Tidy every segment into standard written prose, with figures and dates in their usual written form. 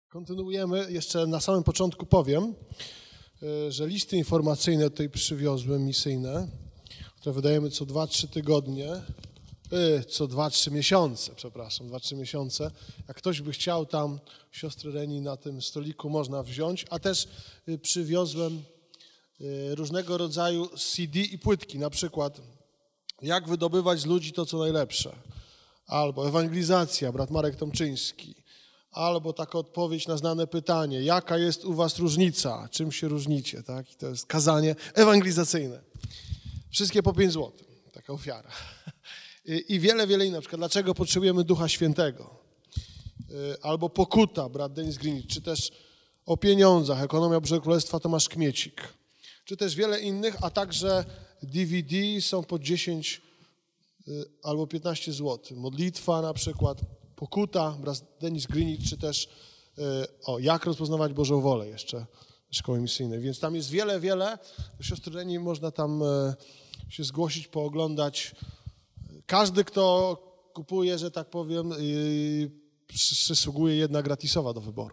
Kontynuujemy. Jeszcze na samym początku powiem, że listy informacyjne tutaj przywiozłem, misyjne, które wydajemy co 2-3 tygodnie, co 2-3 miesiące, przepraszam, 2-3 miesiące. Jak ktoś by chciał, tam siostry Reni na tym stoliku można wziąć, a też przywiozłem różnego rodzaju CD i płytki, na przykład jak wydobywać z ludzi to, co najlepsze, albo ewangelizacja, brat Marek Tomczyński, albo taka odpowiedź na znane pytanie, jaka jest u was różnica, czym się różnicie, tak? I to jest kazanie ewangelizacyjne. Wszystkie po 5 zł, taka ofiara. I wiele innych, na przykład dlaczego potrzebujemy Ducha Świętego, albo pokuta, brat Denis Greenwich, czy też o pieniądzach, ekonomia Bożego Królestwa, Tomasz Kmiecik, czy też wiele innych, a także DVD są po 10 albo 15 zł. Modlitwa na przykład, pokuta, brat Denis Greenwich, czy też jak rozpoznawać Bożą wolę jeszcze szkoły misyjnej. Więc tam jest wiele. Do siostry Reni można tam się zgłosić, pooglądać. Każdy, kto kupuje, że tak powiem, przysługuje jedna gratisowa do wyboru.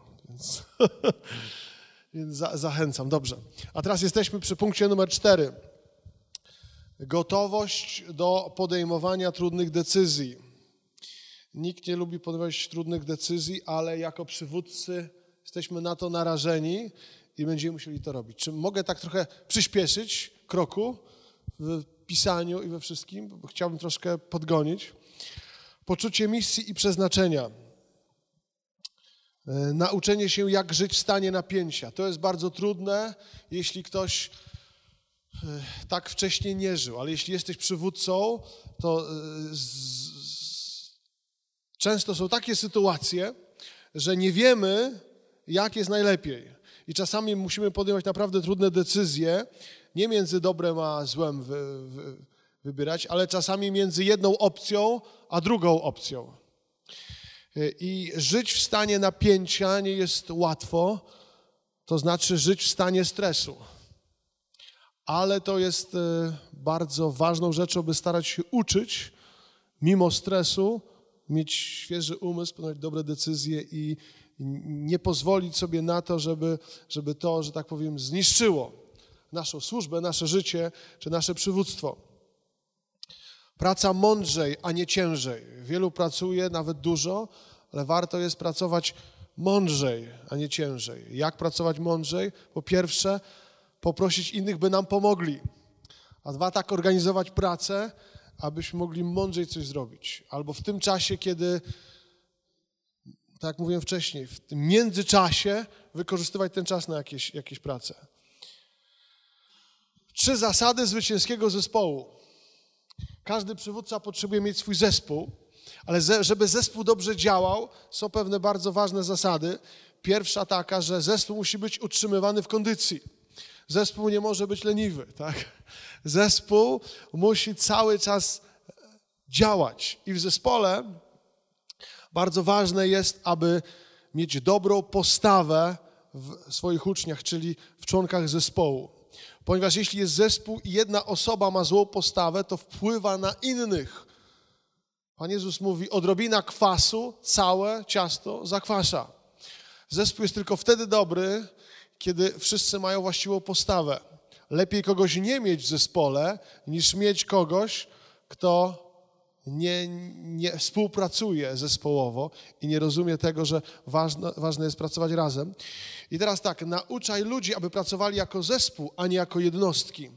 Więc zachęcam. Dobrze. A teraz jesteśmy przy punkcie numer 4. Gotowość do podejmowania trudnych decyzji. Nikt nie lubi podejmować trudnych decyzji, ale jako przywódcy jesteśmy na to narażeni i będziemy musieli to robić. Czy mogę tak trochę przyspieszyć kroku w pisaniu i we wszystkim? Bo chciałbym troszkę podgonić. Poczucie misji i przeznaczenia. Nauczenie się, jak żyć w stanie napięcia. To jest bardzo trudne, jeśli ktoś tak wcześniej nie żył, ale jeśli jesteś przywódcą, to często są takie sytuacje, że nie wiemy, jak jest najlepiej. I czasami musimy podejmować naprawdę trudne decyzje, nie między dobrem a złem wybierać, ale czasami między jedną opcją a drugą opcją. I żyć w stanie napięcia nie jest łatwo, to znaczy żyć w stanie stresu. Ale to jest bardzo ważną rzeczą, by starać się uczyć, mimo stresu, mieć świeży umysł, podejmować dobre decyzje i nie pozwolić sobie na to, żeby to, że tak powiem, zniszczyło naszą służbę, nasze życie czy nasze przywództwo. Praca mądrzej, a nie ciężej. Wielu pracuje, nawet dużo, ale warto jest pracować mądrzej, a nie ciężej. Jak pracować mądrzej? Po pierwsze, poprosić innych, by nam pomogli. A 2, tak organizować pracę, abyśmy mogli mądrzej coś zrobić. Albo w tym czasie, kiedy, tak jak mówiłem wcześniej, w tym międzyczasie wykorzystywać ten czas na jakieś prace. 3 zasady zwycięskiego zespołu. Każdy przywódca potrzebuje mieć swój zespół, ale żeby zespół dobrze działał, są pewne bardzo ważne zasady. Pierwsza taka, że zespół musi być utrzymywany w kondycji. Zespół nie może być leniwy, tak? Zespół musi cały czas działać. I w zespole bardzo ważne jest, aby mieć dobrą postawę w swoich uczniach, czyli w członkach zespołu. Ponieważ jeśli jest zespół i jedna osoba ma złą postawę, to wpływa na innych. Pan Jezus mówi, odrobina kwasu całe ciasto zakwasza. Zespół jest tylko wtedy dobry, kiedy wszyscy mają właściwą postawę. Lepiej kogoś nie mieć w zespole, niż mieć kogoś, kto nie współpracuje zespołowo i nie rozumie tego, że ważne jest pracować razem. I teraz tak, nauczaj ludzi, aby pracowali jako zespół, a nie jako jednostki.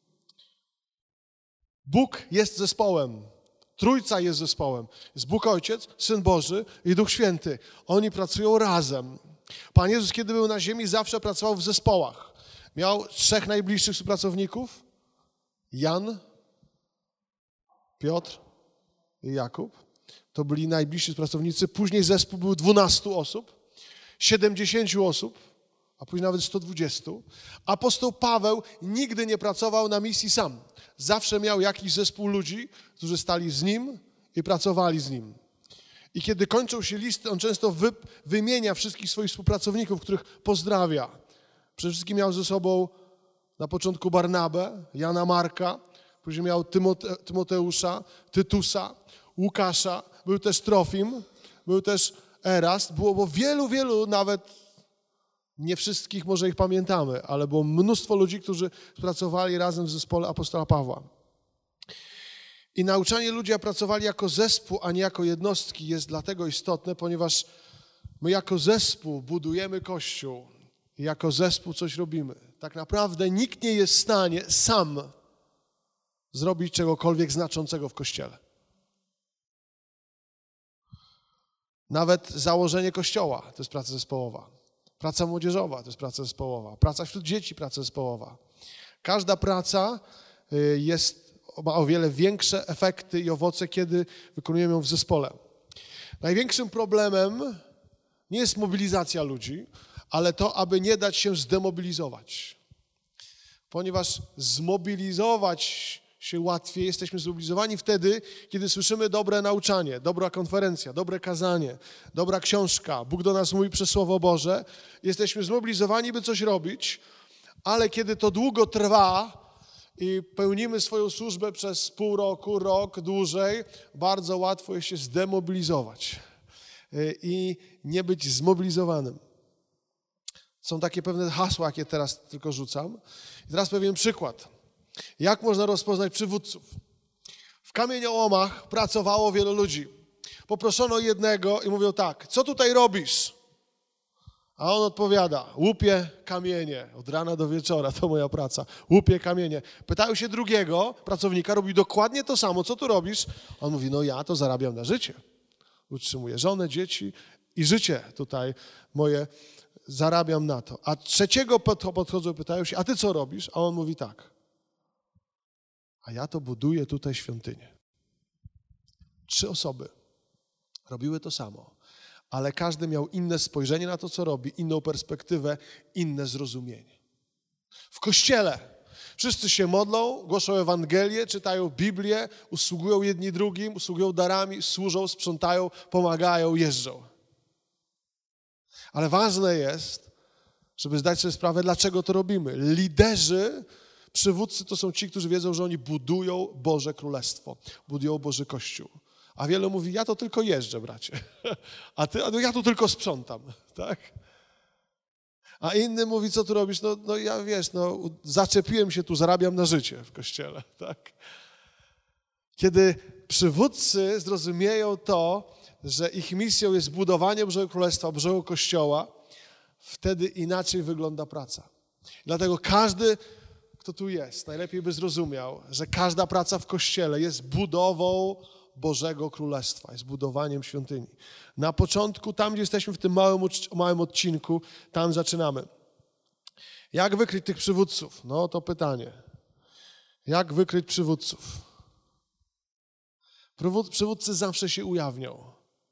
Bóg jest zespołem. Trójca jest zespołem. Jest Bóg Ojciec, Syn Boży i Duch Święty. Oni pracują razem. Pan Jezus, kiedy był na ziemi, zawsze pracował w zespołach. Miał 3 najbliższych współpracowników. Jan, Piotr i Jakub. To byli najbliżsi współpracownicy. Później zespół był 12 osób, 70 osób, a później nawet 120. Apostoł Paweł nigdy nie pracował na misji sam. Zawsze miał jakiś zespół ludzi, którzy stali z nim i pracowali z nim. I kiedy kończą się listy, on często wymienia wszystkich swoich współpracowników, których pozdrawia. Przede wszystkim miał ze sobą na początku Barnabę, Jana Marka, później miał Tymoteusza, Tytusa, Łukasza, był też Trofim, był też Erast było wielu, nawet nie wszystkich może ich pamiętamy, ale było mnóstwo ludzi, którzy pracowali razem w zespole apostoła Pawła. I nauczanie ludzi, a pracowali jako zespół, a nie jako jednostki, jest dlatego istotne, ponieważ my jako zespół budujemy Kościół i jako zespół coś robimy. Tak naprawdę nikt nie jest w stanie sam zrobić czegokolwiek znaczącego w Kościele. Nawet założenie Kościoła to jest praca zespołowa. Praca młodzieżowa to jest praca zespołowa. Praca wśród dzieci, praca zespołowa. Każda praca ma o wiele większe efekty i owoce, kiedy wykonujemy ją w zespole. Największym problemem nie jest mobilizacja ludzi, ale to, aby nie dać się zdemobilizować. Ponieważ zmobilizować się łatwiej, jesteśmy zmobilizowani wtedy, kiedy słyszymy dobre nauczanie, dobra konferencja, dobre kazanie, dobra książka, Bóg do nas mówi przez Słowo Boże. Jesteśmy zmobilizowani, by coś robić, ale kiedy to długo trwa i pełnimy swoją służbę przez pół roku, rok, dłużej, bardzo łatwo jest się zdemobilizować i nie być zmobilizowanym. Są takie pewne hasła, jakie teraz tylko rzucam. I teraz pewien przykład. Jak można rozpoznać przywódców? W kamieniołomach pracowało wielu ludzi. Poproszono jednego i mówią tak, co tutaj robisz? A on odpowiada, łupię kamienie. Od rana do wieczora, to moja praca. Łupię kamienie. Pytają się drugiego pracownika, robi dokładnie to samo, co tu robisz? On mówi, no ja to zarabiam na życie. Utrzymuję żonę, dzieci i życie tutaj moje zarabiam na to. A trzeciego podchodzą, pytają się, a ty co robisz? A on mówi tak. A ja to buduję tutaj świątynię. 3 osoby robiły to samo, ale każdy miał inne spojrzenie na to, co robi, inną perspektywę, inne zrozumienie. W Kościele wszyscy się modlą, głoszą Ewangelię, czytają Biblię, usługują jedni drugim, usługują darami, służą, sprzątają, pomagają, jeżdżą. Ale ważne jest, żeby zdać sobie sprawę, dlaczego to robimy. Liderzy, przywódcy to są ci, którzy wiedzą, że oni budują Boże Królestwo, budują Boży Kościół. A wielu mówi, ja to tylko jeżdżę, bracie, ja tu tylko sprzątam, tak? A inny mówi, co tu robisz? No ja zaczepiłem się tu, zarabiam na życie w Kościele, tak? Kiedy przywódcy zrozumieją to, że ich misją jest budowanie Bożego Królestwa, Bożego Kościoła, wtedy inaczej wygląda praca. Dlatego każdy, kto tu jest, najlepiej by zrozumiał, że każda praca w Kościele jest budową Bożego Królestwa, jest budowaniem świątyni. Na początku, tam gdzie jesteśmy w tym małym odcinku, tam zaczynamy. Jak wykryć tych przywódców? No to pytanie. Jak wykryć przywódców? Przywódcy zawsze się ujawnią.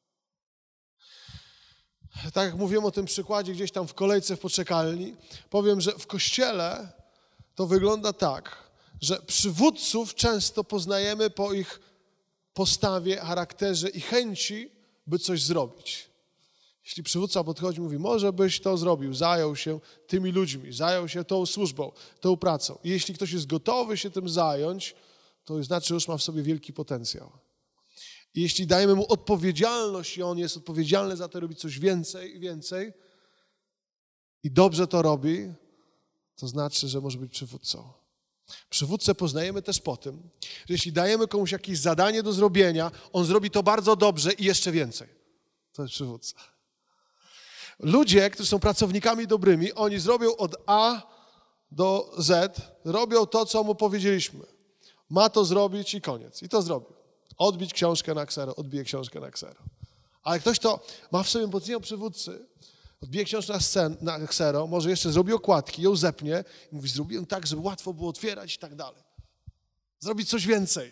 Tak jak mówiłem o tym przykładzie gdzieś tam w kolejce w poczekalni, powiem, że w Kościele to wygląda tak, że przywódców często poznajemy po ich postawie, charakterze i chęci, by coś zrobić. Jeśli przywódca podchodzi i mówi, może byś to zrobił, zajął się tymi ludźmi, zajął się tą służbą, tą pracą. I jeśli ktoś jest gotowy się tym zająć, to znaczy, że już ma w sobie wielki potencjał. I jeśli dajemy mu odpowiedzialność i on jest odpowiedzialny za to, robi coś więcej i więcej i dobrze to robi, to znaczy, że może być przywódcą. Przywódcę poznajemy też po tym, że jeśli dajemy komuś jakieś zadanie do zrobienia, on zrobi to bardzo dobrze i jeszcze więcej. To jest przywódca. Ludzie, którzy są pracownikami dobrymi, oni zrobią od A do Z, robią to, co mu powiedzieliśmy. Ma to zrobić i koniec. I to zrobił. Odbić książkę na ksero, odbije książkę na ksero. Ale ktoś, kto ma w sobie potencjał przywódcy, odbije książkę na ksero, może jeszcze zrobi okładki, ją zepnie i mówi, zrobiłem tak, żeby łatwo było otwierać i tak dalej. Zrobić coś więcej.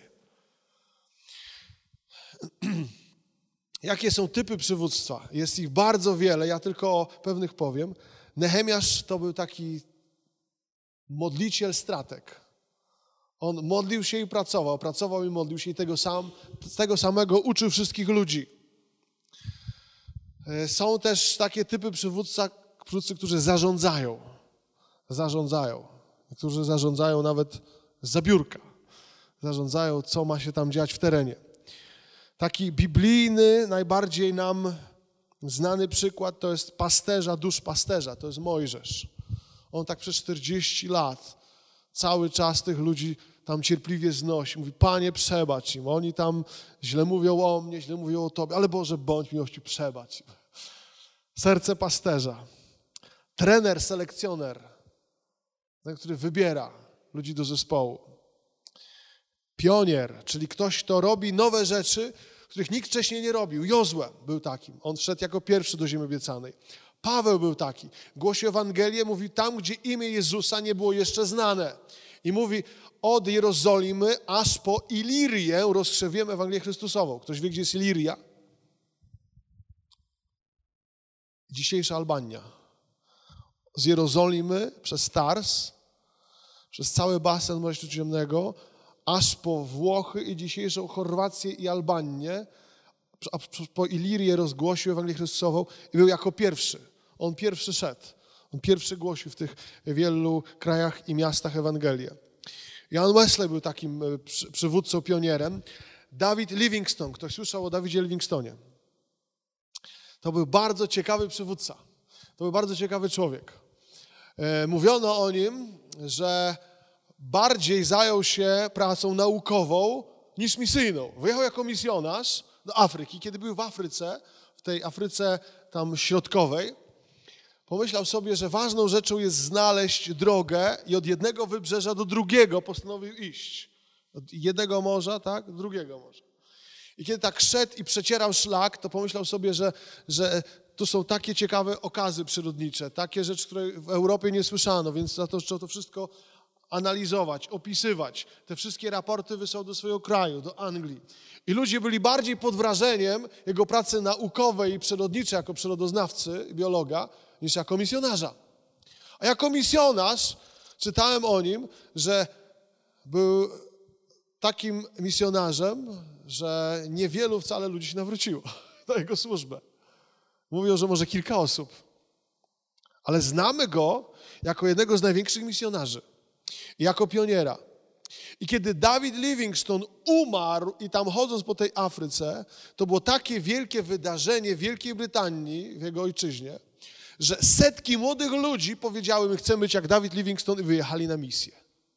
Jakie są typy przywództwa? Jest ich bardzo wiele, ja tylko o pewnych powiem. Nehemiasz to był taki modliciel, strateg. On modlił się i pracował i modlił się i tego samego uczył wszystkich ludzi. Są też takie typy przywódcy, którzy zarządzają. Którzy zarządzają nawet zza biurka. Zarządzają, co ma się tam dziać w terenie. Taki biblijny, najbardziej nam Znany przykład to jest pasterza, duszpasterza, to jest Mojżesz. On tak przez 40 lat cały czas tych ludzi tam cierpliwie znosi. Mówi, Panie, przebacz im. Oni tam źle mówią o mnie, źle mówią o Tobie, ale Boże, bądź miłości, przebacz im. Serce pasterza. Trener, selekcjoner, ten, który wybiera ludzi do zespołu. Pionier, czyli ktoś, kto robi nowe rzeczy, których nikt wcześniej nie robił. Jozue był takim. On wszedł jako pierwszy do ziemi obiecanej. Paweł był taki. Głosił Ewangelię, mówi tam, gdzie imię Jezusa nie było jeszcze znane. I mówi, od Jerozolimy aż po Ilirię rozkrzewiłem Ewangelię Chrystusową. Ktoś wie, gdzie jest Iliria? Dzisiejsza Albania. Z Jerozolimy przez Tars, przez cały basen Morza Śródziemnego, aż po Włochy i dzisiejszą Chorwację i Albanię, a po Ilirię rozgłosił Ewangelię Chrystusową i był jako pierwszy. On pierwszy szedł. On pierwszy głosił w tych wielu krajach i miastach Ewangelię. Jan Wesley był takim przywódcą, pionierem. David Livingstone. Ktoś słyszał o Davidzie Livingstonie? To był bardzo ciekawy przywódca. To był bardzo ciekawy człowiek. Mówiono o nim, że bardziej zajął się pracą naukową niż misyjną. Wyjechał jako misjonarz do Afryki. Kiedy był w Afryce, w tej Afryce tam środkowej, pomyślał sobie, że ważną rzeczą jest znaleźć drogę i od jednego wybrzeża do drugiego postanowił iść. Od jednego morza, tak, do drugiego morza. I kiedy tak szedł i przecierał szlak, to pomyślał sobie, że tu są takie ciekawe okazy przyrodnicze, takie rzeczy, które w Europie nie słyszano, więc za to trzeba to wszystko analizować, opisywać. Te wszystkie raporty wysłał do swojego kraju, do Anglii. I ludzie byli bardziej pod wrażeniem jego pracy naukowej i przyrodniczej jako przyrodoznawcy, biologa, niż jako misjonarza. A jako misjonarz czytałem o nim, że był takim misjonarzem, że niewielu wcale ludzi się nawróciło na jego służbę. Mówią, że może kilka osób. Ale znamy go jako jednego z największych misjonarzy. Jako pioniera. I kiedy David Livingstone umarł i tam chodząc po tej Afryce, to było takie wielkie wydarzenie w Wielkiej Brytanii, w jego ojczyźnie, że setki młodych ludzi powiedziały, my chcemy być jak David Livingstone i wyjechali na misję.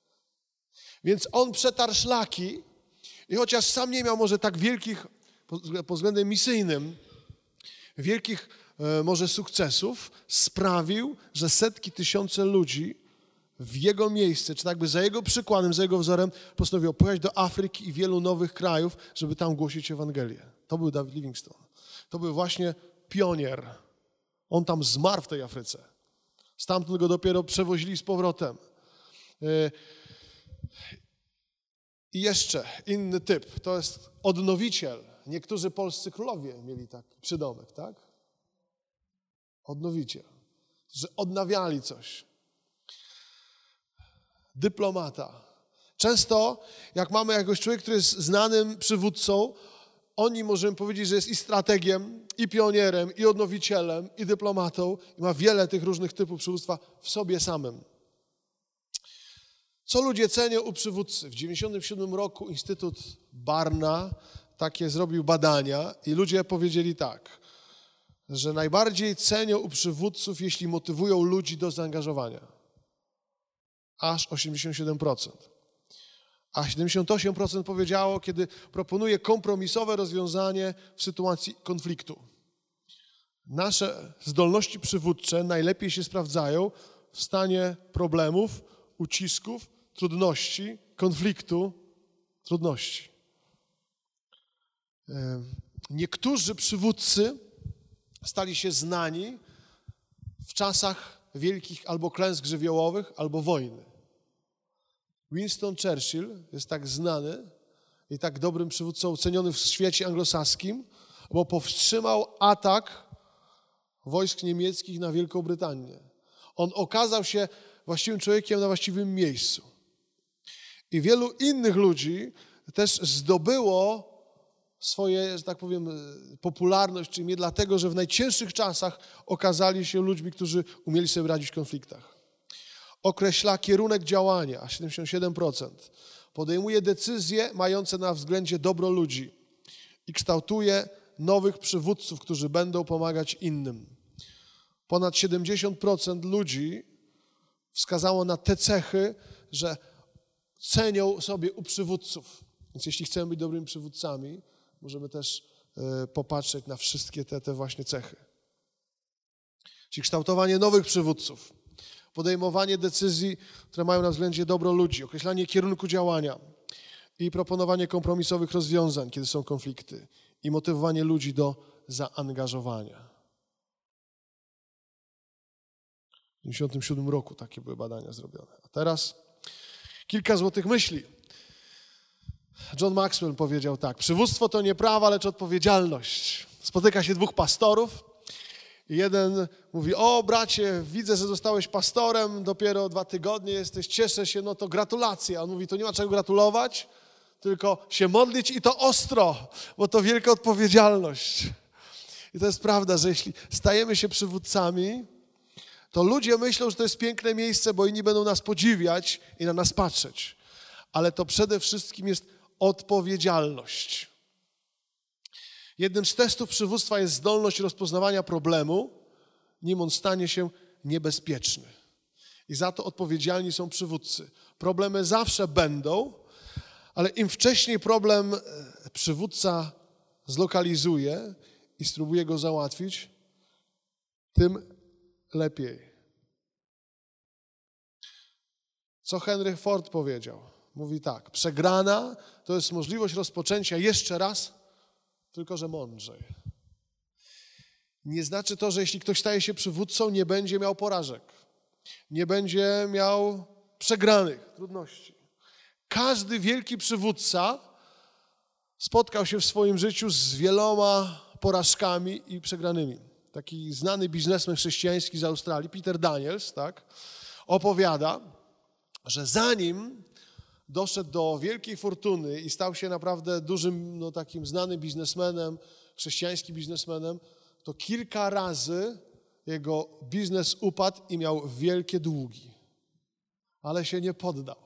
Więc on przetarł szlaki i chociaż sam nie miał może tak wielkich, pod względem misyjnym, wielkich może sukcesów, sprawił, że setki, tysiące ludzi w jego miejsce, czy jakby za jego przykładem, za jego wzorem postanowił pojechać do Afryki i wielu nowych krajów, żeby tam głosić Ewangelię. To był David Livingstone. To był właśnie pionier. On tam zmarł w tej Afryce. Stamtąd go dopiero przewozili z powrotem. I jeszcze inny typ, to jest odnowiciel. Niektórzy polscy królowie mieli taki przydomek, tak? Odnowiciel. Że odnawiali coś. Dyplomata. Często, jak mamy jakiegoś człowieka, który jest znanym przywódcą, o nim możemy powiedzieć, że jest i strategiem, i pionierem, i odnowicielem, i dyplomatą. I ma wiele tych różnych typów przywództwa w sobie samym. Co ludzie cenią u przywódcy? W 1997 roku Instytut Barna takie zrobił badania i ludzie powiedzieli tak, że najbardziej cenią u przywódców, jeśli motywują ludzi do zaangażowania. Aż 87%. A 78% powiedziało, kiedy proponuje kompromisowe rozwiązanie w sytuacji konfliktu. Nasze zdolności przywódcze najlepiej się sprawdzają w stanie problemów, ucisków, trudności, konfliktu, trudności. Niektórzy przywódcy stali się znani w czasach wielkich albo klęsk żywiołowych, albo wojny. Winston Churchill jest tak znany i tak dobrym przywódcą, ceniony w świecie anglosaskim, bo powstrzymał atak wojsk niemieckich na Wielką Brytanię. On okazał się właściwym człowiekiem na właściwym miejscu. I wielu innych ludzi też zdobyło swoje, że tak powiem, popularność, czyli nie dlatego, że w najcięższych czasach okazali się ludźmi, którzy umieli sobie radzić w konfliktach. Określa kierunek działania, a 77%. Podejmuje decyzje mające na względzie dobro ludzi i kształtuje nowych przywódców, którzy będą pomagać innym. Ponad 70% ludzi wskazało na te cechy, że cenią sobie u przywódców. Więc jeśli chcemy być dobrymi przywódcami, możemy też popatrzeć na wszystkie te właśnie cechy. Czyli kształtowanie nowych przywódców, podejmowanie decyzji, które mają na względzie dobro ludzi, określanie kierunku działania i proponowanie kompromisowych rozwiązań, kiedy są konflikty i motywowanie ludzi do zaangażowania. W 1997 roku takie były badania zrobione. A teraz kilka złotych myśli. John Maxwell powiedział tak: przywództwo to nie prawa, lecz odpowiedzialność. Spotyka się dwóch pastorów i jeden mówi: o bracie, widzę, że zostałeś pastorem, dopiero 2 tygodnie jesteś, cieszę się, no to gratulacje. A on mówi: to nie ma czego gratulować, tylko się modlić i to ostro, bo to wielka odpowiedzialność. I to jest prawda, że jeśli stajemy się przywódcami, to ludzie myślą, że to jest piękne miejsce, bo inni będą nas podziwiać i na nas patrzeć. Ale to przede wszystkim jest odpowiedzialność. Jednym z testów przywództwa jest zdolność rozpoznawania problemu, nim on stanie się niebezpieczny. I za to odpowiedzialni są przywódcy. Problemy zawsze będą, ale im wcześniej problem przywódca zlokalizuje i spróbuje go załatwić, tym lepiej. Co Henry Ford powiedział? Mówi tak: przegrana to jest możliwość rozpoczęcia jeszcze raz, tylko że mądrzej. Nie znaczy to, że jeśli ktoś staje się przywódcą, nie będzie miał porażek, nie będzie miał przegranych, trudności. Każdy wielki przywódca spotkał się w swoim życiu z wieloma porażkami i przegranymi. Taki znany biznesmen chrześcijański z Australii, Peter Daniels, tak, opowiada, że zanim doszedł do wielkiej fortuny i stał się naprawdę dużym, takim znanym biznesmenem, chrześcijańskim biznesmenem, to kilka razy jego biznes upadł i miał wielkie długi. Ale się nie poddał.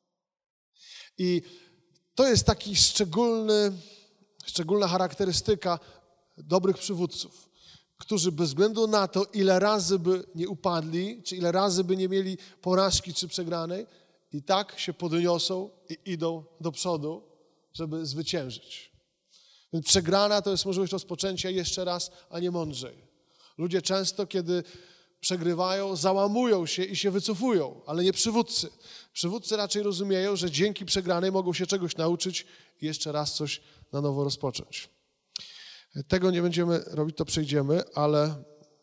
I to jest taki szczególna charakterystyka dobrych przywódców, którzy bez względu na to, ile razy by nie upadli, czy ile razy by nie mieli porażki czy przegranej, i tak się podniosą i idą do przodu, żeby zwyciężyć. Więc przegrana to jest możliwość rozpoczęcia jeszcze raz, a nie mądrzej. Ludzie często, kiedy przegrywają, załamują się i się wycofują, ale nie przywódcy. Przywódcy raczej rozumieją, że dzięki przegranej mogą się czegoś nauczyć i jeszcze raz coś na nowo rozpocząć. Tego nie będziemy robić, to przejdziemy, ale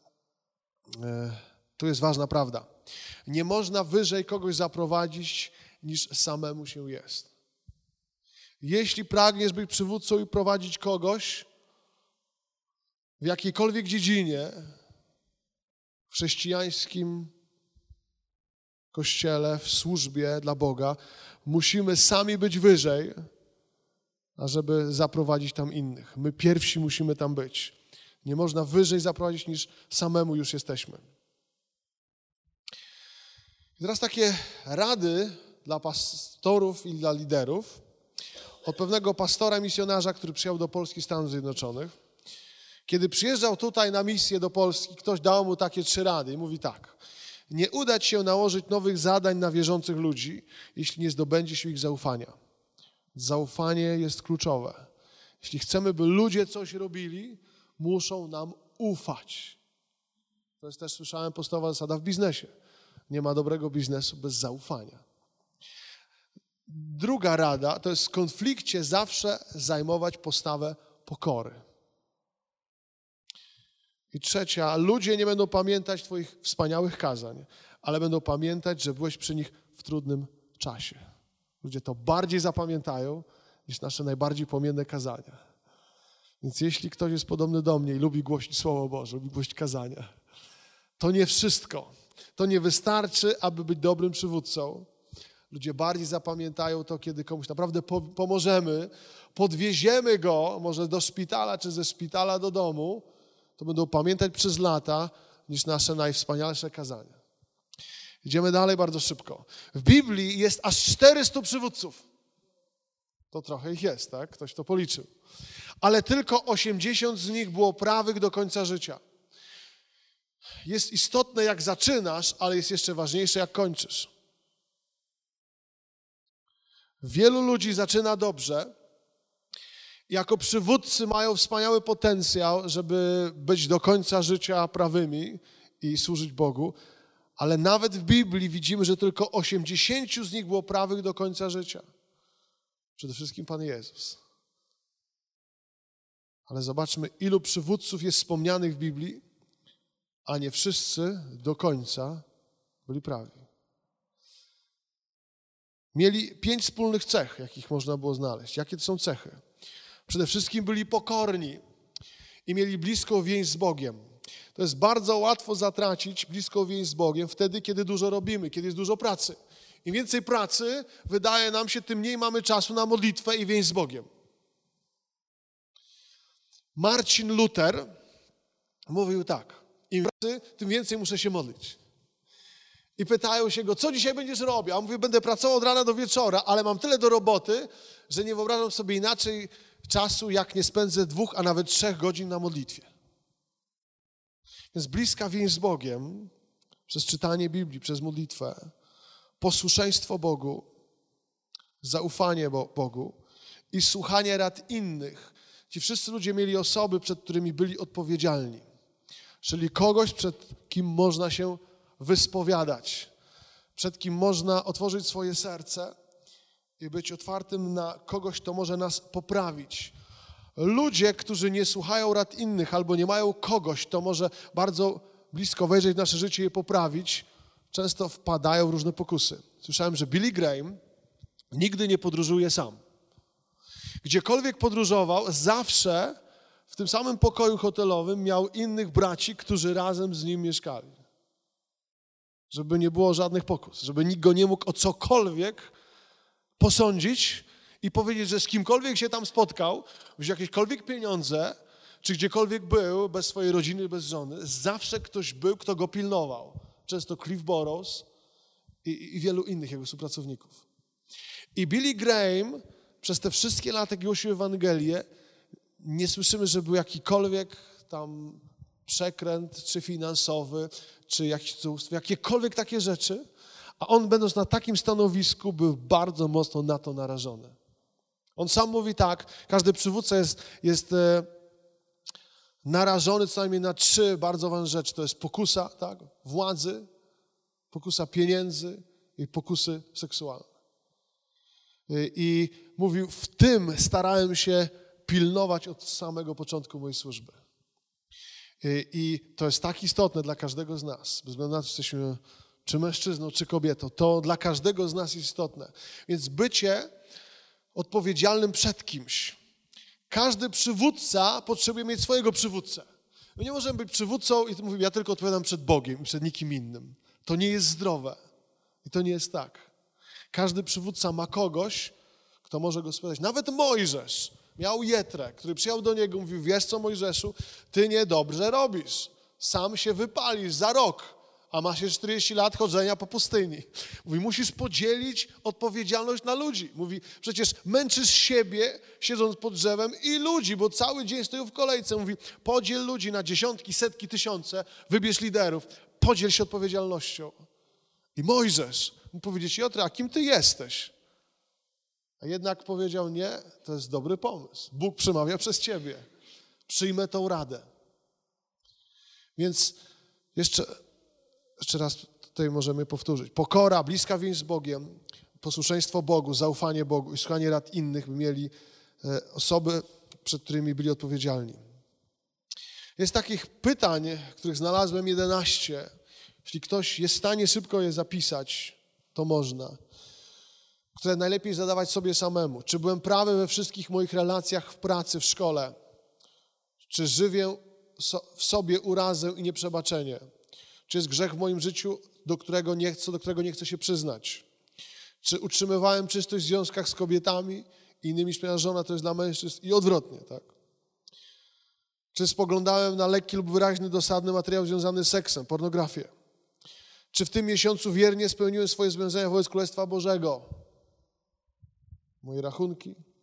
tu jest ważna prawda. Nie można wyżej kogoś zaprowadzić, niż samemu się jest. Jeśli pragniesz być przywódcą i prowadzić kogoś w jakiejkolwiek dziedzinie, w chrześcijańskim kościele, w służbie dla Boga, musimy sami być wyżej, ażeby zaprowadzić tam innych. My pierwsi musimy tam być. Nie można wyżej zaprowadzić, niż samemu już jesteśmy. I teraz takie rady dla pastorów i dla liderów od pewnego pastora misjonarza, który przyjechał do Polski, Stanów Zjednoczonych. Kiedy przyjeżdżał tutaj na misję do Polski, ktoś dał mu takie 3 rady i mówi tak: nie uda ci się nałożyć nowych zadań na wierzących ludzi, jeśli nie zdobędzie się ich zaufania. Zaufanie jest kluczowe. Jeśli chcemy, by ludzie coś robili, muszą nam ufać. To jest też, słyszałem, podstawowa zasada w biznesie. Nie ma dobrego biznesu bez zaufania. Druga rada to jest w konflikcie zawsze zajmować postawę pokory. I trzecia, ludzie nie będą pamiętać twoich wspaniałych kazań, ale będą pamiętać, że byłeś przy nich w trudnym czasie. Ludzie to bardziej zapamiętają niż nasze najbardziej płomienne kazania. Więc jeśli ktoś jest podobny do mnie i lubi głosić Słowo Boże, lubi głosić kazania, to nie wszystko. To nie wystarczy, aby być dobrym przywódcą. Ludzie bardziej zapamiętają to, kiedy komuś naprawdę pomożemy, podwieziemy go może do szpitala, czy ze szpitala do domu, to będą pamiętać przez lata niż nasze najwspanialsze kazania. Idziemy dalej bardzo szybko. W Biblii jest aż 400 przywódców. To trochę ich jest, tak? Ktoś to policzył. Ale tylko 80 z nich było prawych do końca życia. Jest istotne, jak zaczynasz, ale jest jeszcze ważniejsze, jak kończysz. Wielu ludzi zaczyna dobrze. Jako przywódcy mają wspaniały potencjał, żeby być do końca życia prawymi i służyć Bogu, ale nawet w Biblii widzimy, że tylko 80 z nich było prawych do końca życia. Przede wszystkim Pan Jezus. Ale zobaczmy, ilu przywódców jest wspomnianych w Biblii, a nie wszyscy do końca byli prawi. Mieli 5 wspólnych cech, jakich można było znaleźć. Jakie to są cechy? Przede wszystkim byli pokorni i mieli bliską więź z Bogiem. To jest bardzo łatwo zatracić bliską więź z Bogiem wtedy, kiedy dużo robimy, kiedy jest dużo pracy. Im więcej pracy, wydaje nam się, tym mniej mamy czasu na modlitwę i więź z Bogiem. Marcin Luther mówił tak: im pracy, tym więcej muszę się modlić. I pytają się go, co dzisiaj będziesz robił? A on mówi, będę pracował od rana do wieczora, ale mam tyle do roboty, że nie wyobrażam sobie inaczej czasu, jak nie spędzę 2, a nawet 3 godzin na modlitwie. Więc bliska więź z Bogiem, przez czytanie Biblii, przez modlitwę, posłuszeństwo Bogu, zaufanie Bogu i słuchanie rad innych. Ci wszyscy ludzie mieli osoby, przed którymi byli odpowiedzialni. Czyli kogoś, przed kim można się wyspowiadać, przed kim można otworzyć swoje serce i być otwartym na kogoś, kto może nas poprawić. Ludzie, którzy nie słuchają rad innych albo nie mają kogoś, kto może bardzo blisko wejrzeć w nasze życie i je poprawić, często wpadają w różne pokusy. Słyszałem, że Billy Graham nigdy nie podróżuje sam. Gdziekolwiek podróżował, zawsze w tym samym pokoju hotelowym miał innych braci, którzy razem z nim mieszkali. Żeby nie było żadnych pokus, żeby nikt go nie mógł o cokolwiek posądzić i powiedzieć, że z kimkolwiek się tam spotkał, wziął jakiekolwiek pieniądze, czy gdziekolwiek był, bez swojej rodziny, bez żony, zawsze ktoś był, kto go pilnował. Często Cliff Burrows i wielu innych jego współpracowników. I Billy Graham przez te wszystkie lata, jak głosił Ewangelię, nie słyszymy, że był jakikolwiek tam przekręt, czy finansowy, czy jakiś cudów, jakiekolwiek takie rzeczy, a on, będąc na takim stanowisku, był bardzo mocno na to narażony. On sam mówi tak, każdy przywódca jest narażony co najmniej na 3 bardzo ważne rzeczy. To jest pokusa, tak, władzy, pokusa pieniędzy i pokusy seksualne. I mówił, w tym starałem się pilnować od samego początku mojej służby. I to jest tak istotne dla każdego z nas, bez względu na to, czy jesteśmy czy mężczyzną, czy kobietą. To dla każdego z nas jest istotne. Więc bycie odpowiedzialnym przed kimś. Każdy przywódca potrzebuje mieć swojego przywódcę. My nie możemy być przywódcą i mówimy, ja tylko odpowiadam przed Bogiem i przed nikim innym. To nie jest zdrowe. I to nie jest tak. Każdy przywódca ma kogoś, kto może go spytać. Nawet Mojżesz miał Jetrę, który przyjechał do niego i mówił, wiesz co, Mojżeszu, ty niedobrze robisz. Sam się wypalisz za rok, a masz jeszcze 40 lat chodzenia po pustyni. Mówi, musisz podzielić odpowiedzialność na ludzi. Mówi, przecież męczysz siebie, siedząc pod drzewem i ludzi, bo cały dzień stoją w kolejce. Mówi, podziel ludzi na dziesiątki, setki, tysiące, wybierz liderów, podziel się odpowiedzialnością. I Mojżesz mógł powiedzieć, Jotre, a kim ty jesteś? A jednak powiedział, nie, to jest dobry pomysł. Bóg przemawia przez ciebie. Przyjmę tą radę. Więc jeszcze raz tutaj możemy powtórzyć. Pokora, bliska więź z Bogiem, posłuszeństwo Bogu, zaufanie Bogu i słuchanie rad innych, by mieli osoby, przed którymi byli odpowiedzialni. Jest takich pytań, których znalazłem 11. Jeśli ktoś jest w stanie szybko je zapisać, to można. Które najlepiej zadawać sobie samemu. Czy byłem prawy we wszystkich moich relacjach w pracy, w szkole? Czy żywię w sobie urazę i nieprzebaczenie? Czy jest grzech w moim życiu, do którego nie chcę się przyznać? Czy utrzymywałem czystość w związkach z kobietami i innymi, moja żona to jest dla mężczyzn i odwrotnie, tak? Czy spoglądałem na lekki lub wyraźny, dosadny materiał związany z seksem, pornografię? Czy w tym miesiącu wiernie spełniłem swoje zobowiązania wobec Królestwa Bożego? Moje rachunki,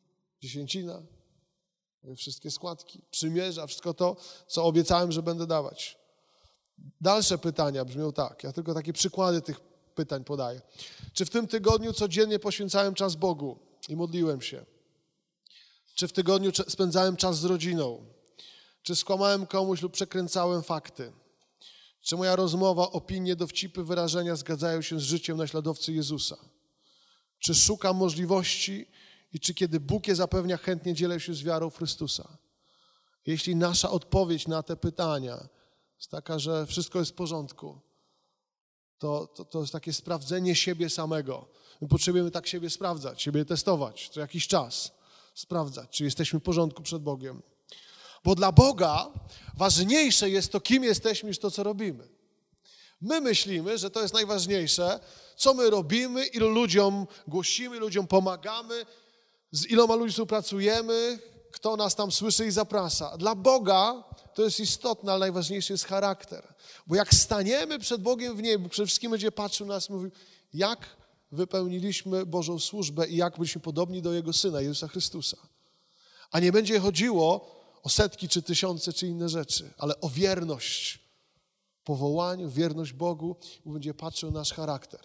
dziesięcina, wszystkie składki, przymierza, wszystko to, co obiecałem, że będę dawać. Dalsze pytania brzmią tak, ja tylko takie przykłady tych pytań podaję. Czy w tym tygodniu codziennie poświęcałem czas Bogu i modliłem się? Czy w tygodniu spędzałem czas z rodziną? Czy skłamałem komuś lub przekręcałem fakty? Czy moja rozmowa, opinie, dowcipy, wyrażenia zgadzają się z życiem naśladowcy Jezusa? Czy szukam możliwości i czy kiedy Bóg je zapewnia, chętnie dzielę się z wiarą w Chrystusa? Jeśli nasza odpowiedź na te pytania jest taka, że wszystko jest w porządku, to jest takie sprawdzenie siebie samego. My potrzebujemy tak siebie sprawdzać, siebie testować co jakiś czas. Sprawdzać, czy jesteśmy w porządku przed Bogiem. Bo dla Boga ważniejsze jest to, kim jesteśmy, niż to, co robimy. My myślimy, że to jest najważniejsze, co my robimy, ilu ludziom głosimy, ludziom pomagamy, z iloma ludźmi współpracujemy, kto nas tam słyszy i zaprasza. Dla Boga to jest istotne, ale najważniejszy jest charakter. Bo jak staniemy przed Bogiem w niebie, przede wszystkim będzie patrzył na nas i mówił, jak wypełniliśmy Bożą służbę i jak byliśmy podobni do Jego Syna, Jezusa Chrystusa. A nie będzie chodziło o setki, czy tysiące, czy inne rzeczy, ale o wierność powołaniu, wierność Bogu i będzie patrzył na nasz charakter.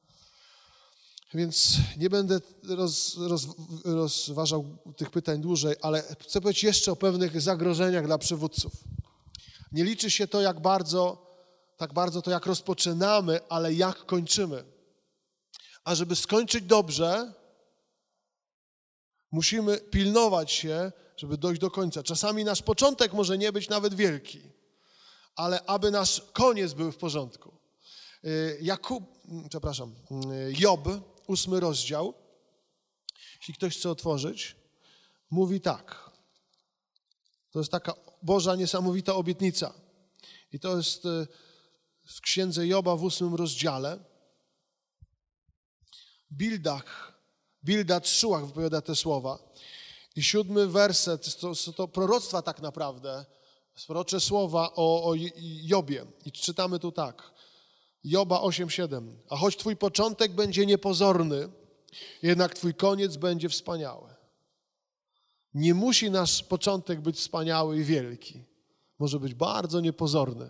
Więc nie będę rozważał tych pytań dłużej, ale chcę powiedzieć jeszcze o pewnych zagrożeniach dla przywódców. Nie liczy się to, tak bardzo to, jak rozpoczynamy, ale jak kończymy. A żeby skończyć dobrze, musimy pilnować się, żeby dojść do końca. Czasami nasz początek może nie być nawet wielki, ale aby nasz koniec był w porządku. Job, 8 rozdział, jeśli ktoś chce otworzyć, mówi tak. To jest taka Boża niesamowita obietnica. I to jest w księdze Joba w 8 rozdziale. Bildad Szuach wypowiada te słowa. I 7 werset, to proroctwa tak naprawdę, prorocze słowa o Jobie. I czytamy tu tak. Joba 8:7. A choć twój początek będzie niepozorny, jednak twój koniec będzie wspaniały. Nie musi nasz początek być wspaniały i wielki. Może być bardzo niepozorny.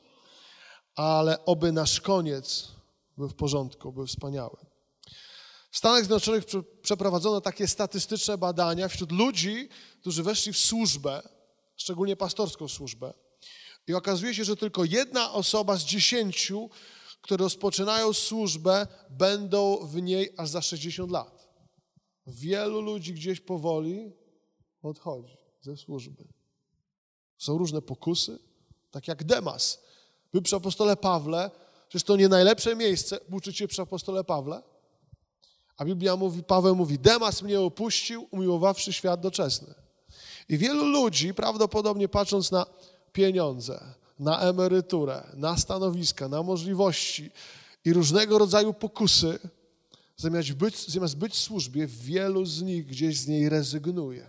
Ale oby nasz koniec był w porządku, był wspaniały. W Stanach Zjednoczonych przeprowadzono takie statystyczne badania wśród ludzi, którzy weszli w służbę, szczególnie pastorską służbę. I okazuje się, że tylko 1 osoba z 10, które rozpoczynają służbę, będą w niej aż za 60 lat. Wielu ludzi gdzieś powoli odchodzi ze służby. Są różne pokusy, tak jak Demas. Był przy apostole Pawle, przecież to nie najlepsze miejsce uczyć się przy apostole Pawle. A Biblia mówi, Paweł mówi, Demas mnie opuścił, umiłowawszy świat doczesny. I wielu ludzi, prawdopodobnie patrząc na pieniądze, na emeryturę, na stanowiska, na możliwości i różnego rodzaju pokusy, zamiast być w służbie, wielu z nich gdzieś z niej rezygnuje.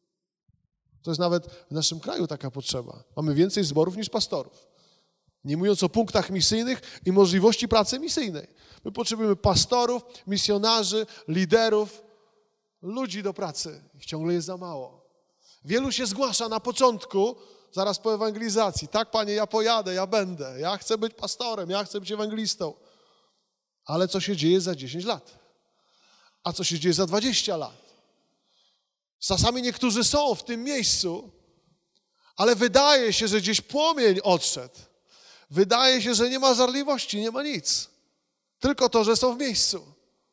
To jest nawet w naszym kraju taka potrzeba. Mamy więcej zborów niż pastorów. Nie mówiąc o punktach misyjnych i możliwości pracy misyjnej. My potrzebujemy pastorów, misjonarzy, liderów, ludzi do pracy. Ich ciągle jest za mało. Wielu się zgłasza na początku, zaraz po ewangelizacji. Tak, Panie, ja pojadę, ja będę. Ja chcę być pastorem, ja chcę być ewangelistą. Ale co się dzieje za 10 lat? A co się dzieje za 20 lat? Czasami niektórzy są w tym miejscu, ale wydaje się, że gdzieś płomień odszedł. Wydaje się, że nie ma żarliwości, nie ma nic. Tylko to, że są w miejscu.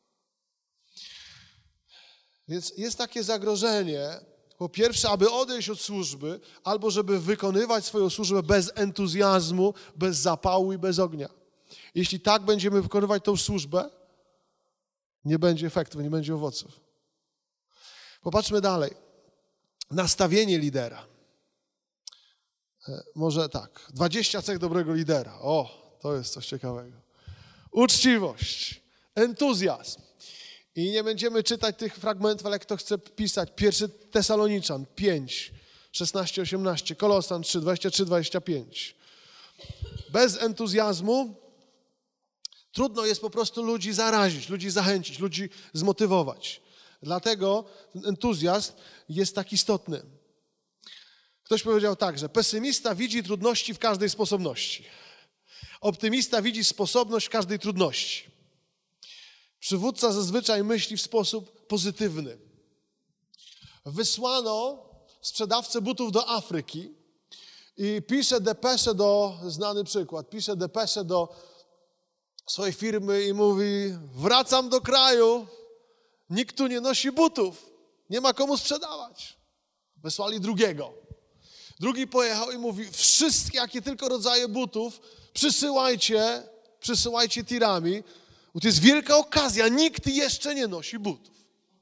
Więc jest takie zagrożenie, po pierwsze, aby odejść od służby, albo żeby wykonywać swoją służbę bez entuzjazmu, bez zapału i bez ognia. Jeśli tak będziemy wykonywać tą służbę, nie będzie efektu, nie będzie owoców. Popatrzmy dalej. Nastawienie lidera. Może tak, 20 cech dobrego lidera. O, to jest coś ciekawego. Uczciwość, entuzjazm. I nie będziemy czytać tych fragmentów, ale kto chce pisać. 1 Tesaloniczan 5, 16-18, Kolosan 3, 23-25. Bez entuzjazmu trudno jest po prostu ludzi zarazić, ludzi zachęcić, ludzi zmotywować. Dlatego ten entuzjazm jest tak istotny. Ktoś powiedział tak, że pesymista widzi trudności w każdej sposobności. Optymista widzi sposobność w każdej trudności. Przywódca zazwyczaj myśli w sposób pozytywny. Wysłano sprzedawcę butów do Afryki i pisze depeszę znany przykład, pisze depeszę do swojej firmy i mówi: wracam do kraju, nikt tu nie nosi butów, nie ma komu sprzedawać. Wysłali drugiego. Drugi pojechał i mówi: wszystkie, jakie tylko rodzaje butów, przysyłajcie tirami, bo to jest wielka okazja, nikt jeszcze nie nosi butów.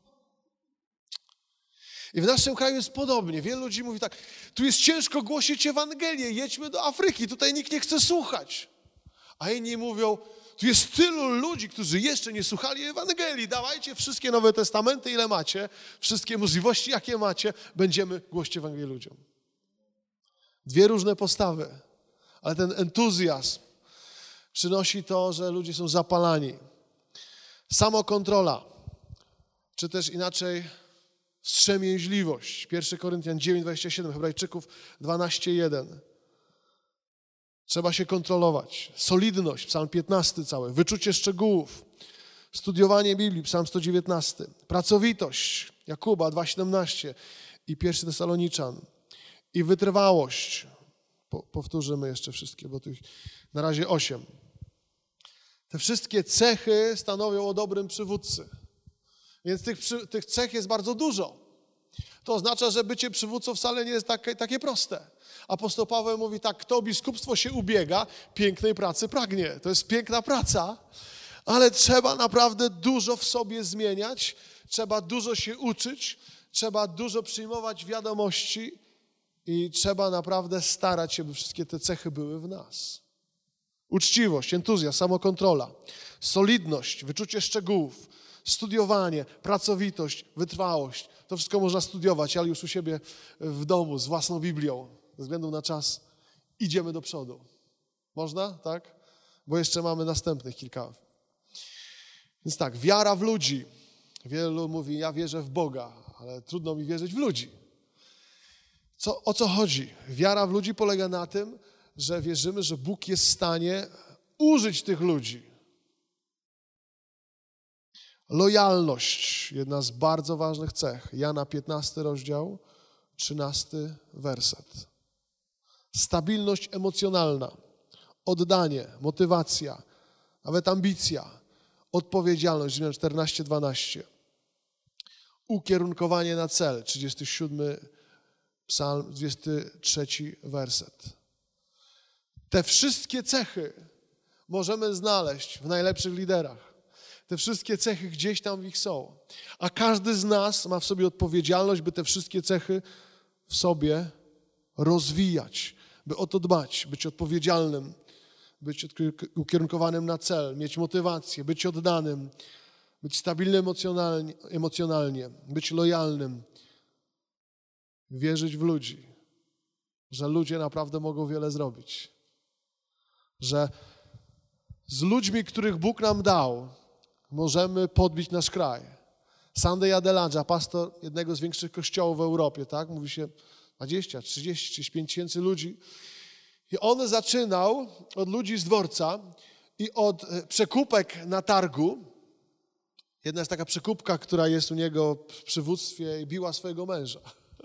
I w naszym kraju jest podobnie. Wielu ludzi mówi tak: tu jest ciężko głosić Ewangelię, jedźmy do Afryki, tutaj nikt nie chce słuchać. A inni mówią: tu jest tylu ludzi, którzy jeszcze nie słuchali Ewangelii, dawajcie wszystkie Nowe Testamenty, ile macie, wszystkie możliwości, jakie macie, będziemy głosić Ewangelię ludziom. Dwie różne postawy, ale ten entuzjazm przynosi to, że ludzie są zapalani. Samokontrola, czy też inaczej wstrzemięźliwość. 1 Koryntian 9:27, Hebrajczyków 12:1. Trzeba się kontrolować. Solidność, Psalm 15 cały. Wyczucie szczegółów. Studiowanie Biblii, Psalm 119. Pracowitość, Jakuba 2:17 i 1 Tesaloniczan. I wytrwałość. Powtórzymy jeszcze wszystkie, bo tu na razie 8. Te wszystkie cechy stanowią o dobrym przywódcy. Więc tych cech jest bardzo dużo. To oznacza, że bycie przywódcą wcale nie jest takie proste. Apostoł Paweł mówi tak: kto o biskupstwo się ubiega, pięknej pracy pragnie. To jest piękna praca, ale trzeba naprawdę dużo w sobie zmieniać, trzeba dużo się uczyć, trzeba dużo przyjmować wiadomości i trzeba naprawdę starać się, by wszystkie te cechy były w nas. Uczciwość, entuzjazm, samokontrola, solidność, wyczucie szczegółów, studiowanie, pracowitość, wytrwałość. To wszystko można studiować, ale już u siebie w domu z własną Biblią. Ze względu na czas idziemy do przodu. Można? Tak? Bo jeszcze mamy następnych kilka. Więc tak, wiara w ludzi. Wielu mówi: ja wierzę w Boga, ale trudno mi wierzyć w ludzi. O co chodzi? Wiara w ludzi polega na tym, że wierzymy, że Bóg jest w stanie użyć tych ludzi. Lojalność, jedna z bardzo ważnych cech. Jana 15 rozdział, 13 werset. Stabilność emocjonalna, oddanie, motywacja, nawet ambicja, odpowiedzialność, Rzymian 14:12. Ukierunkowanie na cel, 37 Psalm, 23 werset. Te wszystkie cechy możemy znaleźć w najlepszych liderach. Te wszystkie cechy gdzieś tam w nich są. A każdy z nas ma w sobie odpowiedzialność, by te wszystkie cechy w sobie rozwijać, by o to dbać, być odpowiedzialnym, być ukierunkowanym na cel, mieć motywację, być oddanym, być stabilnym emocjonalnie, być lojalnym, wierzyć w ludzi, że ludzie naprawdę mogą wiele zrobić, że z ludźmi, których Bóg nam dał, możemy podbić nasz kraj. Sunday Adelaja, pastor jednego z większych kościołów w Europie, tak? Mówi się 20, 30, 35 tysięcy ludzi. I on zaczynał od ludzi z dworca i od przekupek na targu. Jedna jest taka przekupka, która jest u niego w przywództwie i biła swojego męża.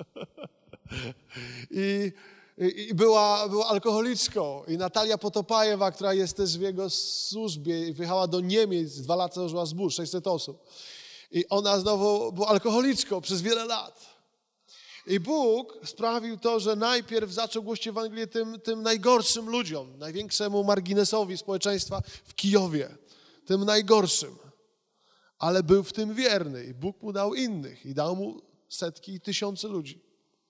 I była alkoholiczką. I Natalia Potopajewa, która jest też w jego służbie, wyjechała do Niemiec, 2 lata założyła zbór, 600 osób. I ona znowu była alkoholiczką przez wiele lat. I Bóg sprawił to, że najpierw zaczął głosić Ewangelię tym najgorszym ludziom, największemu marginesowi społeczeństwa w Kijowie, tym najgorszym. Ale był w tym wierny i Bóg mu dał innych i dał mu setki i tysiące ludzi.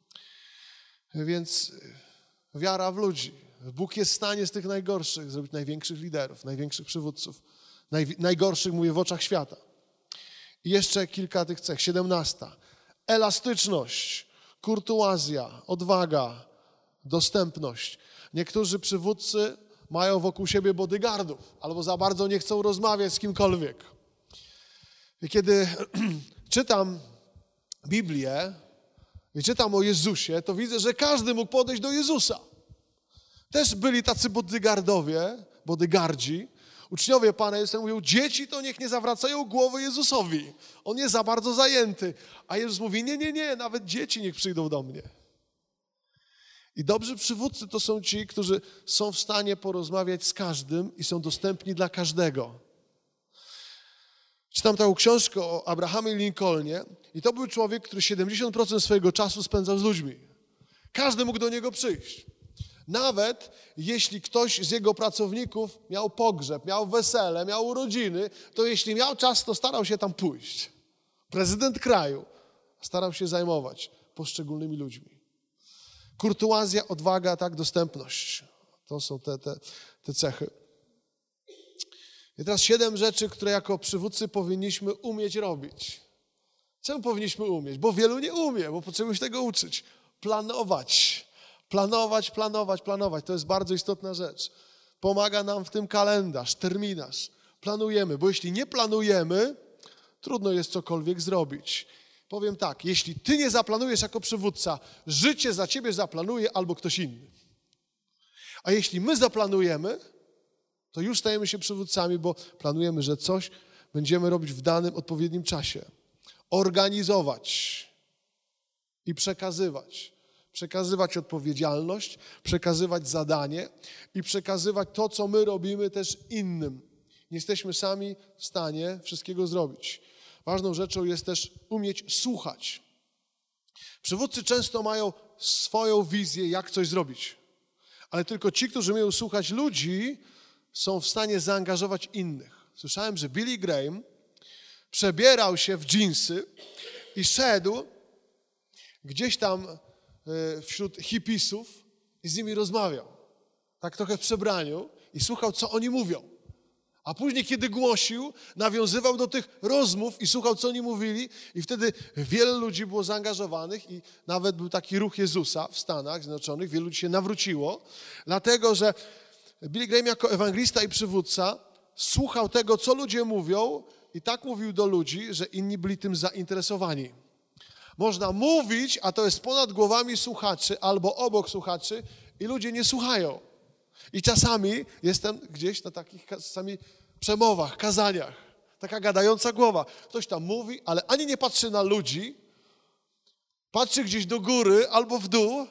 Więc wiara w ludzi. Bóg jest w stanie z tych najgorszych zrobić największych liderów, największych przywódców. Najgorszych, mówię, w oczach świata. I jeszcze kilka tych cech. 17. Elastyczność, kurtuazja, odwaga, dostępność. Niektórzy przywódcy mają wokół siebie bodyguardów albo za bardzo nie chcą rozmawiać z kimkolwiek. I kiedy czytam Biblię i czytam o Jezusie, to widzę, że każdy mógł podejść do Jezusa. Też byli tacy bodygardzi. Uczniowie Pana Jezusa mówią, dzieci to niech nie zawracają głowy Jezusowi. On jest za bardzo zajęty. A Jezus mówi, nie, nawet dzieci niech przyjdą do mnie. I dobrzy przywódcy to są ci, którzy są w stanie porozmawiać z każdym i są dostępni dla każdego. Czytam taką książkę o Abrahamie Lincolnie i to był człowiek, który 70% swojego czasu spędzał z ludźmi. Każdy mógł do niego przyjść. Nawet jeśli ktoś z jego pracowników miał pogrzeb, miał wesele, miał urodziny, to jeśli miał czas, to starał się tam pójść. Prezydent kraju starał się zajmować poszczególnymi ludźmi. Kurtuazja, odwaga, tak, dostępność. To są te cechy. I teraz 7 rzeczy, które jako przywódcy powinniśmy umieć robić. Czemu powinniśmy umieć? Bo wielu nie umie, bo potrzebujemy się tego uczyć. Planować. Planować. To jest bardzo istotna rzecz. Pomaga nam w tym kalendarz, terminarz. Planujemy, bo jeśli nie planujemy, trudno jest cokolwiek zrobić. Powiem tak, jeśli ty nie zaplanujesz jako przywódca, życie za ciebie zaplanuje albo ktoś inny. A jeśli my zaplanujemy, to już stajemy się przywódcami, bo planujemy, że coś będziemy robić w danym, odpowiednim czasie. Organizować i przekazywać. Przekazywać odpowiedzialność, przekazywać zadanie i przekazywać to, co my robimy też innym. Nie jesteśmy sami w stanie wszystkiego zrobić. Ważną rzeczą jest też umieć słuchać. Przywódcy często mają swoją wizję, jak coś zrobić. Ale tylko ci, którzy umieją słuchać ludzi, są w stanie zaangażować innych. Słyszałem, że Billy Graham przebierał się w dżinsy i szedł gdzieś tam wśród hipisów i z nimi rozmawiał. Tak trochę w przebraniu i słuchał, co oni mówią. A później, kiedy głosił, nawiązywał do tych rozmów i słuchał, co oni mówili i wtedy wiele ludzi było zaangażowanych i nawet był taki ruch Jezusa w Stanach Zjednoczonych. Wielu ludzi się nawróciło, dlatego że Billy Graham jako ewangelista i przywódca słuchał tego, co ludzie mówią i tak mówił do ludzi, że inni byli tym zainteresowani. Można mówić, a to jest ponad głowami słuchaczy albo obok słuchaczy i ludzie nie słuchają. I czasami jestem gdzieś na takich czasami przemowach, kazaniach. Taka gadająca głowa. Ktoś tam mówi, ale ani nie patrzy na ludzi, patrzy gdzieś do góry albo w dół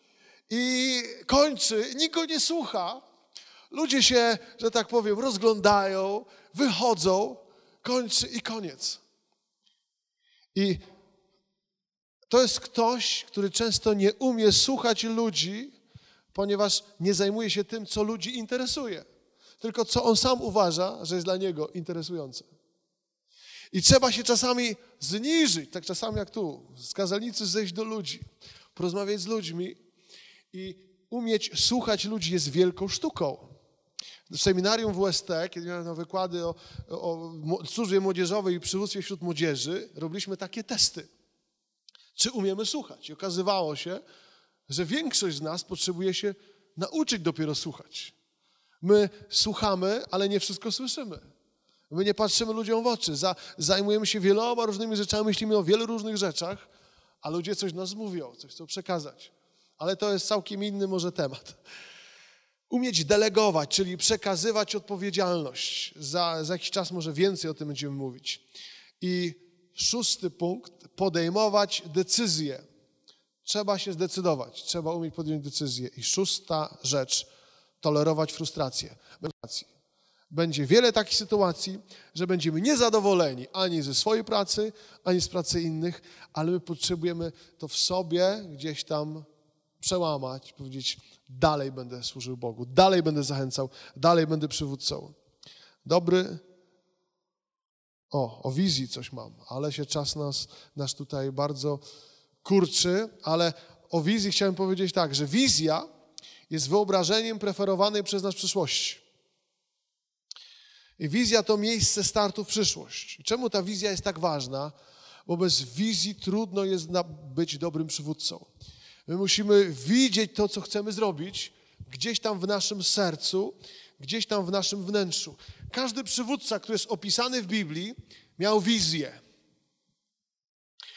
i kończy, nikt go nie słucha. Ludzie się, że tak powiem, rozglądają, wychodzą, kończy i koniec. I to jest ktoś, który często nie umie słuchać ludzi, ponieważ nie zajmuje się tym, co ludzi interesuje, tylko co on sam uważa, że jest dla niego interesujące. I trzeba się czasami zniżyć, tak czasami jak tu, z kazalnicy zejść do ludzi, porozmawiać z ludźmi i umieć słuchać ludzi jest wielką sztuką. W seminarium WST, kiedy miałem wykłady o służbie młodzieżowej i przywództwie wśród młodzieży, robiliśmy takie testy. Czy umiemy słuchać? I okazywało się, że większość z nas potrzebuje się nauczyć dopiero słuchać. My słuchamy, ale nie wszystko słyszymy. My nie patrzymy ludziom w oczy. Zajmujemy się wieloma różnymi rzeczami, myślimy o wielu różnych rzeczach, a ludzie coś nas mówią, coś chcą przekazać. Ale to jest całkiem inny może temat. Umieć delegować, czyli przekazywać odpowiedzialność. Za jakiś czas może więcej o tym będziemy mówić. I 6. punkt, podejmować decyzje. Trzeba się zdecydować, trzeba umieć podjąć decyzję. I 6. rzecz, tolerować frustrację. Będzie wiele takich sytuacji, że będziemy niezadowoleni ani ze swojej pracy, ani z pracy innych, ale my potrzebujemy to w sobie gdzieś tam przełamać, powiedzieć, dalej będę służył Bogu, dalej będę zachęcał, dalej będę przywódcą. O wizji coś mam, ale się czas nas tutaj bardzo kurczy, ale o wizji chciałem powiedzieć tak, że wizja jest wyobrażeniem preferowanej przez nas przyszłości. I wizja to miejsce startu w przyszłość. I czemu ta wizja jest tak ważna? Bo bez wizji trudno jest być dobrym przywódcą. My musimy widzieć to, co chcemy zrobić, gdzieś tam w naszym sercu, gdzieś tam w naszym wnętrzu. Każdy przywódca, który jest opisany w Biblii, miał wizję.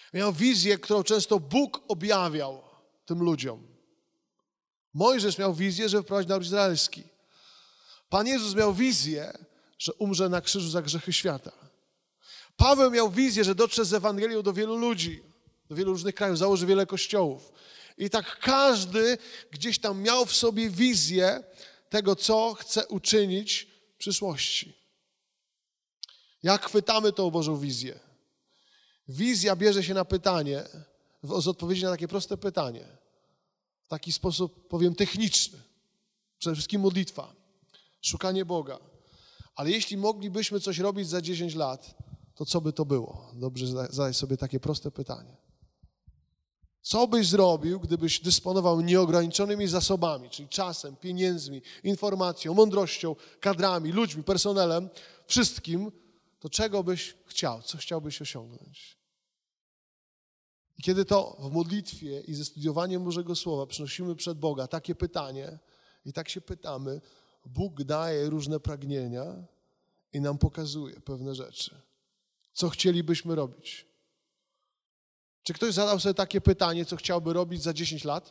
Miał wizję, którą często Bóg objawiał tym ludziom. Mojżesz miał wizję, żeby wprowadzić naród izraelski. Pan Jezus miał wizję, że umrze na krzyżu za grzechy świata. Paweł miał wizję, że dotrze z Ewangelią do wielu ludzi, do wielu różnych krajów, założy wiele kościołów. I tak każdy gdzieś tam miał w sobie wizję tego, co chce uczynić w przyszłości. Jak chwytamy tą Bożą wizję? Wizja bierze się na pytanie, z odpowiedzi na takie proste pytanie. W taki sposób, powiem, techniczny. Przede wszystkim modlitwa, szukanie Boga. Ale jeśli moglibyśmy coś robić za 10 lat, to co by to było? Dobrze zadać sobie takie proste pytanie. Co byś zrobił, gdybyś dysponował nieograniczonymi zasobami, czyli czasem, pieniędzmi, informacją, mądrością, kadrami, ludźmi, personelem, wszystkim, to czego byś chciał? Co chciałbyś osiągnąć? I kiedy to w modlitwie i ze studiowaniem Bożego Słowa przynosimy przed Boga takie pytanie i tak się pytamy, Bóg daje różne pragnienia i nam pokazuje pewne rzeczy. Co chcielibyśmy robić? Czy ktoś zadał sobie takie pytanie, co chciałby robić za 10 lat?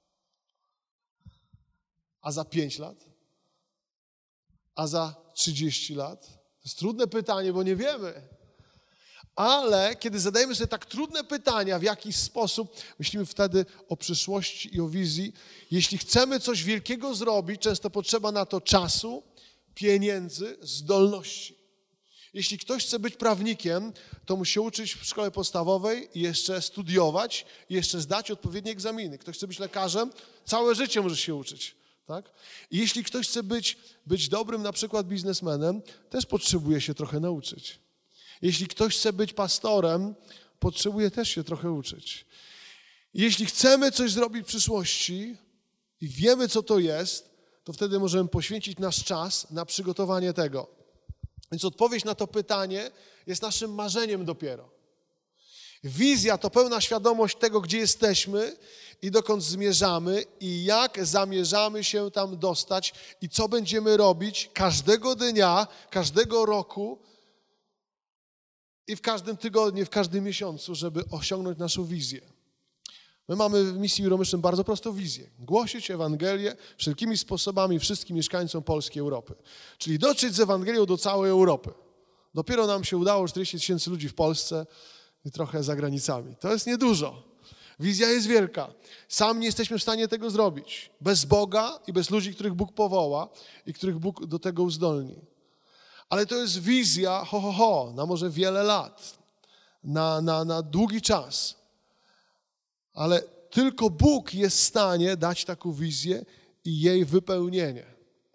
A za 5 lat? A za 30 lat? To jest trudne pytanie, bo nie wiemy. Ale kiedy zadajemy sobie tak trudne pytania, w jakiś sposób myślimy wtedy o przyszłości i o wizji. Jeśli chcemy coś wielkiego zrobić, często potrzeba na to czasu, pieniędzy, zdolności. Jeśli ktoś chce być prawnikiem, to musi się uczyć w szkole podstawowej i jeszcze studiować i jeszcze zdać odpowiednie egzaminy. Ktoś chce być lekarzem, całe życie może się uczyć. Tak? I jeśli ktoś chce być dobrym na przykład biznesmenem, też potrzebuje się trochę nauczyć. Jeśli ktoś chce być pastorem, potrzebuje też się trochę uczyć. Jeśli chcemy coś zrobić w przyszłości i wiemy, co to jest, to wtedy możemy poświęcić nasz czas na przygotowanie tego. Więc odpowiedź na to pytanie jest naszym marzeniem dopiero. Wizja to pełna świadomość tego, gdzie jesteśmy i dokąd zmierzamy i jak zamierzamy się tam dostać i co będziemy robić każdego dnia, każdego roku i w każdym tygodniu, w każdym miesiącu, żeby osiągnąć naszą wizję. My mamy w misji Euromyślnym bardzo prostą wizję. Głosić Ewangelię wszelkimi sposobami wszystkim mieszkańcom Polski i Europy. Czyli dotrzeć z Ewangelią do całej Europy. Dopiero nam się udało 40 000 ludzi w Polsce i trochę za granicami. To jest niedużo. Wizja jest wielka. Sami nie jesteśmy w stanie tego zrobić. Bez Boga i bez ludzi, których Bóg powoła i których Bóg do tego uzdolni. Ale to jest wizja, na może wiele lat, na długi czas. Ale tylko Bóg jest w stanie dać taką wizję i jej wypełnienie.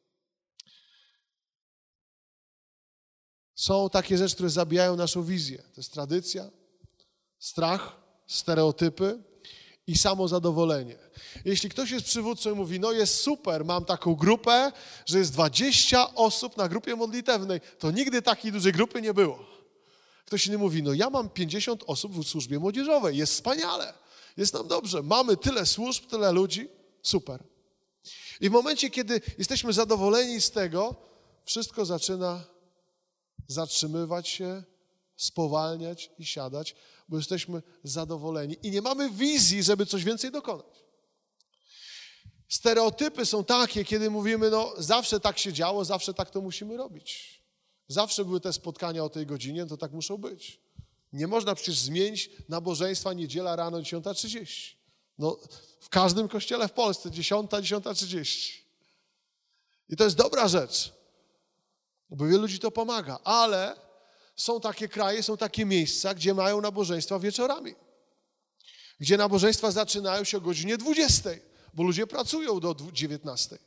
Są takie rzeczy, które zabijają naszą wizję. To jest tradycja, strach, stereotypy i samozadowolenie. Jeśli ktoś jest przywódcą i mówi, no jest super, mam taką grupę, że jest 20 osób na grupie modlitewnej, to nigdy takiej dużej grupy nie było. Ktoś inny mówi, no ja mam 50 osób w służbie młodzieżowej, jest wspaniale. Jest nam dobrze, mamy tyle służb, tyle ludzi, super. I w momencie, kiedy jesteśmy zadowoleni z tego, wszystko zaczyna zatrzymywać się, spowalniać i siadać, bo jesteśmy zadowoleni i nie mamy wizji, żeby coś więcej dokonać. Stereotypy są takie, kiedy mówimy, no zawsze tak się działo, zawsze tak to musimy robić. Zawsze były te spotkania o tej godzinie, to tak muszą być. Nie można przecież zmienić nabożeństwa niedziela rano 10:30. No, w każdym kościele w Polsce 10:30. I to jest dobra rzecz, bo wielu ludzi to pomaga, ale są takie kraje, są takie miejsca, gdzie mają nabożeństwa wieczorami. Gdzie nabożeństwa zaczynają się o godzinie 20, bo ludzie pracują do 19.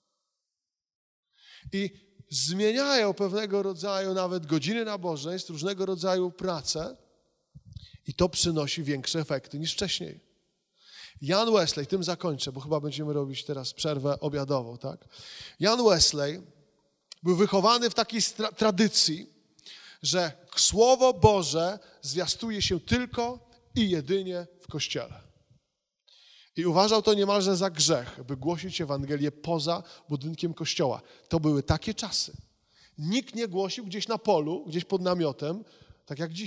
I zmieniają pewnego rodzaju nawet godziny nabożeństw, różnego rodzaju pracę i to przynosi większe efekty niż wcześniej. Jan Wesley, tym zakończę, bo chyba będziemy robić teraz przerwę obiadową, tak? Jan Wesley był wychowany w takiej tradycji, że Słowo Boże zwiastuje się tylko i jedynie w Kościele. I uważał to niemalże za grzech, by głosić Ewangelię poza budynkiem Kościoła. To były takie czasy. Nikt nie głosił gdzieś na polu, gdzieś pod namiotem, tak jak dzisiaj.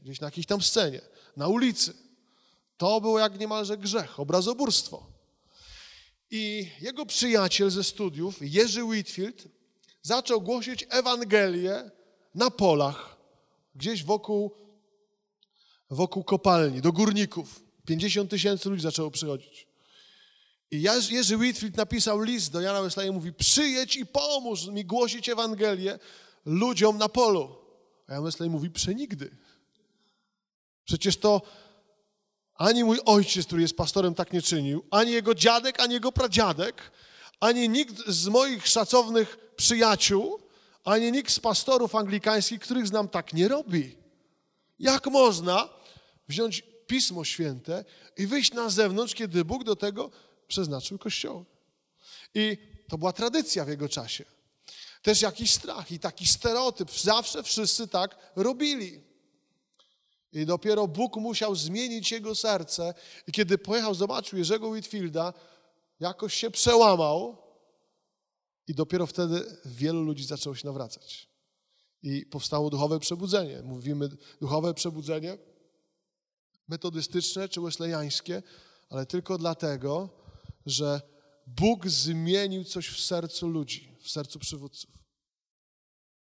gdzieś na jakiejś tam scenie, na ulicy. To było jak niemalże grzech, obrazoburstwo. I jego przyjaciel ze studiów, Jerzy Whitfield, zaczął głosić Ewangelię na polach, gdzieś wokół kopalni, do górników. 50 000 ludzi zaczęło przychodzić. I Jerzy Whitfield napisał list do Jana Wesleya i mówi: przyjedź i pomóż mi głosić Ewangelię ludziom na polu. A Jan Wesley mówi: przenigdy. Przecież to ani mój ojciec, który jest pastorem, tak nie czynił, ani jego dziadek, ani jego pradziadek, ani nikt z moich szacownych przyjaciół, ani nikt z pastorów anglikańskich, których znam, tak nie robi. Jak można wziąć Pismo Święte i wyjść na zewnątrz, kiedy Bóg do tego przeznaczył Kościoły? I to była tradycja w jego czasie. Też jakiś strach i taki stereotyp. Zawsze wszyscy tak robili. I dopiero Bóg musiał zmienić jego serce. I kiedy pojechał, zobaczył Jerzego Whitfielda, jakoś się przełamał i dopiero wtedy wielu ludzi zaczęło się nawracać. I powstało duchowe przebudzenie. Mówimy duchowe przebudzenie metodystyczne czy wesleyańskie, ale tylko dlatego, że Bóg zmienił coś w sercu ludzi, w sercu przywódców.